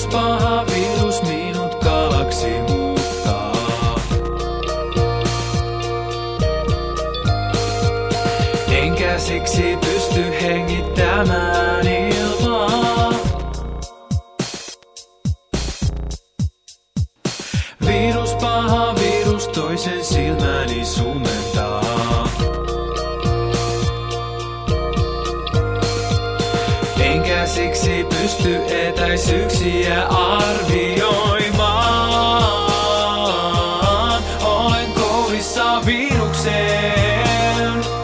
paha virus minut kalaksi muuttaa. Enkä siksi pysty hengittämään ilmaa. Virus, paha virus, toisen silmäni sumentaa. Enkä siksi pysty etäisyyksiä arvioimaan. Olen kourissa virukseen.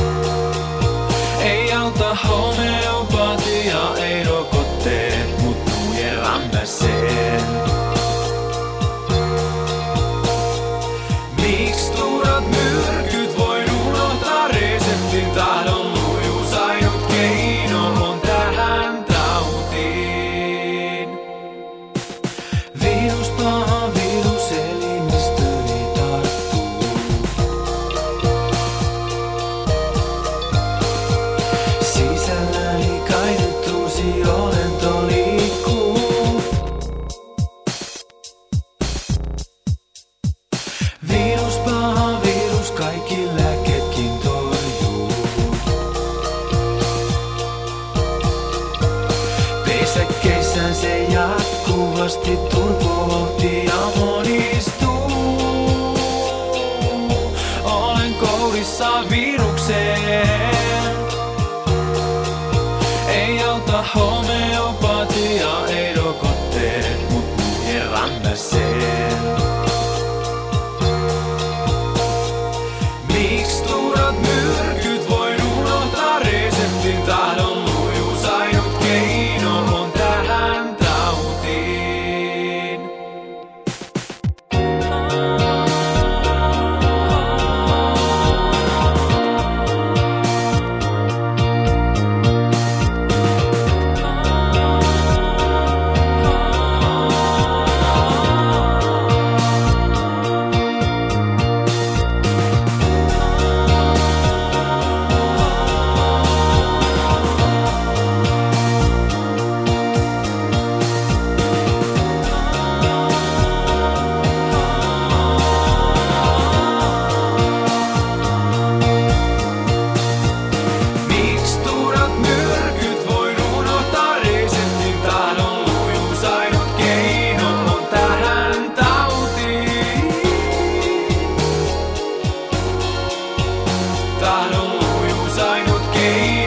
Ei auta homeopatia, ei rokotteet, mut nujerrämmäseen. Miks turhat myrkyt voin unohtaa reseptin tahdon lujuus? Ainut keino on tähän tautiin. Virus, paha virus, elimistöni tarttuu. Sisälläni kai nyt uusi olento liikkuu. Virus, paha virus, kaikki lääkkeetkin torjuu. Pesäkkeissään se jatkuvasti turbolohti ja monistuu. Olen kourissa virukseen. Ei auta homeopatia, ei rokotteet, mut nujerrämmäseen. Miks turhat myrkyt voin unohtaa reseptin tahdon lujuus? Ainut keino on tähän tautiin. Miks turhat myrkyt voin unohtaa reseptin tahdon lujuus? Ainut keino on tähän tautiin. Tahdon lujuus, ainut keino.